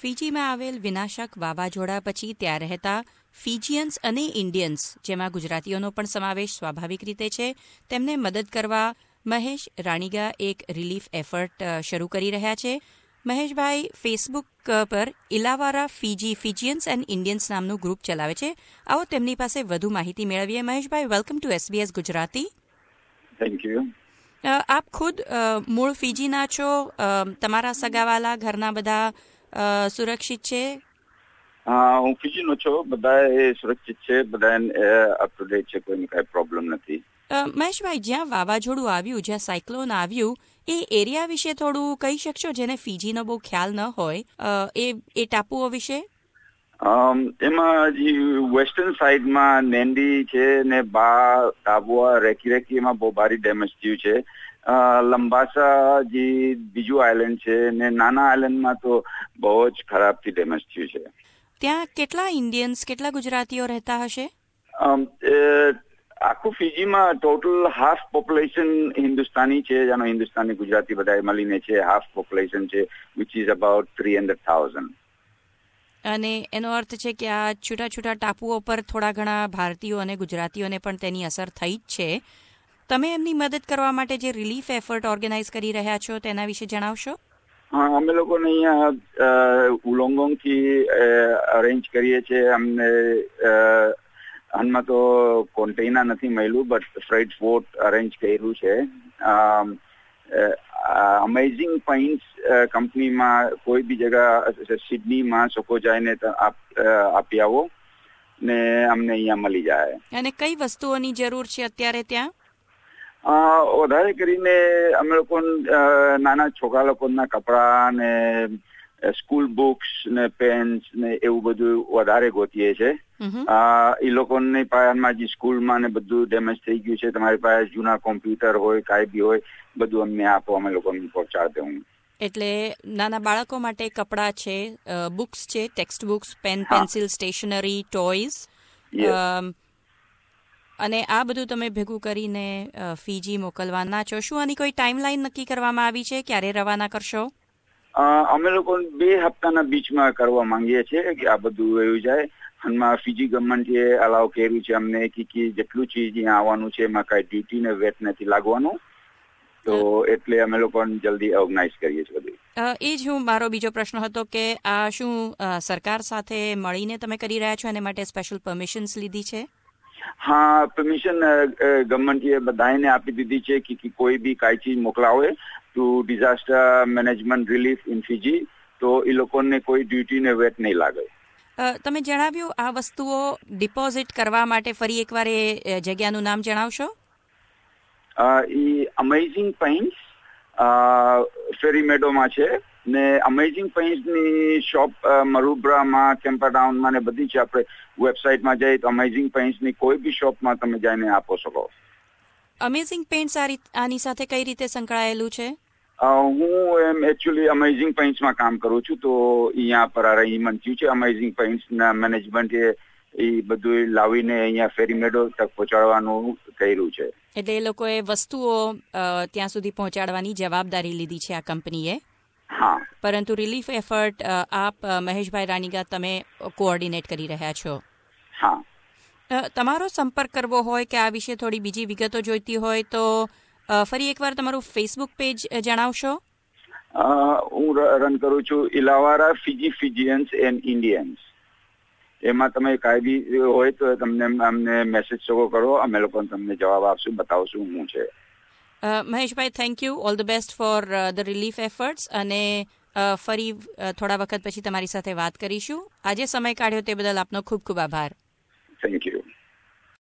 ફીજીમાં આવેલ વિનાશક વાવાઝોડા પછી ત્યાં રહેતા ફીજીયન્સ અને ઇન્ડિયન્સ, જેમાં ગુજરાતીઓનો પણ સમાવેશ સ્વાભાવિક રીતે છે, તેમને મદદ કરવા મહેશ રાણીગા એક રિલીફ એફર્ટ શરૂ કરી રહ્યા છે. મહેશભાઈ ફેસબુક પર ઇલાવારા ફીજીયન્સ એન્ડ ઇન્ડિયન્સ નામનું ગ્રુપ ચલાવે છે. આવો તેમની પાસે વધુ માહિતી મેળવીએ. Maheshbhai, welcome to SBS Gujarati. Thank you. આપ ખુદ મૂળ ફીજીના છો. તમારા સગાવાલા ઘરના બધા સુરક્ષિત છે? હું ફીજીનો છું. બધા સુરક્ષિત છે, બધા અપ ટુ ડેટ છે, કોઈને કઈ પ્રોબ્લેમ નથી. મહેશભાઈ, જ્યાં વાવાઝોડું આવ્યું, જ્યાં સાયક્લોન આવ્યું, એ એરિયા વિશે થોડું કહી શકશો, જેને ફીજીનો બહુ ખ્યાલ ન હોય, એ ટાપુઓ વિશે? એમાં જે વેસ્ટર્ન સાઈડમાં નેન્ડી છે ને ટાબુઆ રેકી એમાં બહુ ભારી ડેમેજ થયું છે. લંબાસા જે બીજું આઇલેન્ડ છે ને નાના આઇલેન્ડમાં તો બહુ જ ખરાબથી ડેમેજ થયું છે. ત્યાં કેટલા ઇન્ડિયન્સ, કેટલા ગુજરાતીઓ રહેતા હશે? આખું ફીજીમાં ટોટલ હાફ પોપ્યુલેશન હિન્દુસ્તાની છે, જેનો હિન્દુસ્તાની ગુજરાતી બધા મળીને છે. હાફ પોપ્યુલેશન છે, વિચ ઇઝ અબાઉટ 300,000. અને એનો અર્થ છે કે આ છૂટા છૂટા ટાપુઓ પર થોડા ઘણા ભારતીયો અને ગુજરાતીઓને પણ તેની અસર થઈ જ છે. તમે એમની મદદ કરવા માટે જે રિલીફ એફર્ટ ઓર્ગેનાઇઝ કરી રહ્યા છો તેના વિશે જણાવશો? હા, અમે લોકોને અહીંયા ઉલોંગોંગ થી અરેન્જ કરીએ છીએ. અમને હાલમાં તો કોન્ટેનર નથી મળ્યું, બટ ફ્રેટ બોટ અરેન્જ કર્યું છે. અમેઝિંગ પોઈન્ટ્સ કંપનીમાં કોઈ બી જગા સિડનીમાં સોકો જઈને આપી આવો ને અમને અહીંયા મળી જાય. અને કઈ વસ્તુઓની જરૂર છે અત્યારે ત્યાં? વધારે કરીને અમે લોકો નાના છોકરા લોકોના કપડા ને સ્કૂલ બુક્સ ને પેન્સ ને એવું બધું વધારે ગોતીએ છે. એ લોકોની પાયામાં જે સ્કૂલમાં ને બધું ડેમેજ થઈ ગયું છે. તમારી પાસે જૂના કોમ્પ્યુટર હોય, કાંઈ બી હોય, બધું અમને આપો, અમે લોકોને પહોંચાડી દઉં. એટલે નાના બાળકો માટે કપડાં છે, બુક્સ છે, text books, pen, pencil, stationery, toys, અને આ બધું તમે ભેગું કરીને ફીજી મોકલવાના છો. શું આની કોઈ ટાઈમલાઈન નક્કી કરવામાં આવી છે? ક્યારે રવાના કરશો? અમે લોકો 2 હપ્તાના બીચમાં કરવા માંગીએ છીએ કે આ બધું એવું જાય. હાલમાં ફીજી ગવર્મેન્ટે અલાઉ કર્યું છે અમને કે જેટલું ચીજ અહીંયા આવવાનું છે એમાં કઈ ડ્યુટી ને વેટ નથી લાગવાનું, તો એટલે અમે લોકો જલ્દી ઓર્ગેનાઇઝ કરીએ છીએ બધું. એ જ મારો બીજો પ્રશ્ન હતો કે આ શું સરકાર સાથે મળીને તમે કરી રહ્યા છો, એને માટે સ્પેશિયલ પરમિશન્સ લીધી છે? હા, પરમિશન ગવર્મેન્ટે બધાને આપી દીધી છે કે કોઈ બી કાંઈ ચીજ મોકલાવે to disaster management relief in Fiji, તો એ લોકોને કોઈ ડ્યુટી ને વેટ નહીં લાગે. તમે જણાવ્યું આ વસ્તુઓ ડિપોઝિટ કરવા માટે ફરી એકવાર એ જગ્યાનું નામ જણાવશો? એ અમેઝિંગ પોઈન્ટ્સ ફેરી મેડોમાં છે ને અમેઝિંગ પોઈન્ટ્સની શોપ મરુબ્રામાં, કેમ્પરડાઉનમાં ને બધી છે. આપણે વેબસાઇટમાં જઈએ તો અમેઝિંગ પોઈન્ટ્સની કોઈ બી શોપમાં તમે જઈને આપો શકો. અમેઝિંગ પેઇન્ટ્સ આની સાથે કઈ રીતે સંકળાયેલું છે? હું એકચ્યુઅલી અમેઝિંગ પેઇન્ટ્સમાં કામ કરું છું, તો અહીંયા પર અરેન્જમેન્ટ થયું છે. અમેઝિંગ પેઇન્ટ્સના મેનેજમેન્ટે એ બધું લાવીને અહીંયા ફેરી મેડો તક પહોંચાડવાનું કર્યું છે. એટલે એ લોકોએ વસ્તુઓ ત્યાં સુધી પહોંચાડવાની જવાબદારી લીધી છે આ કંપનીએ. હા. પરંતુ રિલીફ એફર્ટ આપ મહેશભાઈ રાણીગા તમે કોઓર્ડિનેટ કરી રહ્યા છો. હા. તમારો સંપર્ક કરવો હોય કે આ વિશે થોડી બીજી વિગતો જોઈતી હોય તો ફરી એકવાર તમારું ફેસબુક પેજ જણાવશો? હું રન કરું છું ઇલાવારા ફીજીયન્સ એન્ડ ઇન્ડિયન્સ. એમાં તમે કાંઈ બી હોય તો તમને અમને મેસેજ શકો કરો, અમે લોકો તમને જવાબ આપશું, બતાવશું શું છે. Maheshbhai, thank you. All the best for the relief efforts. અને ફરી થોડા વખત પછી તમારી સાથે વાત કરીશું. આજે સમય કાઢ્યો તે બદલ આપનો ખૂબ ખૂબ આભાર. Thank you.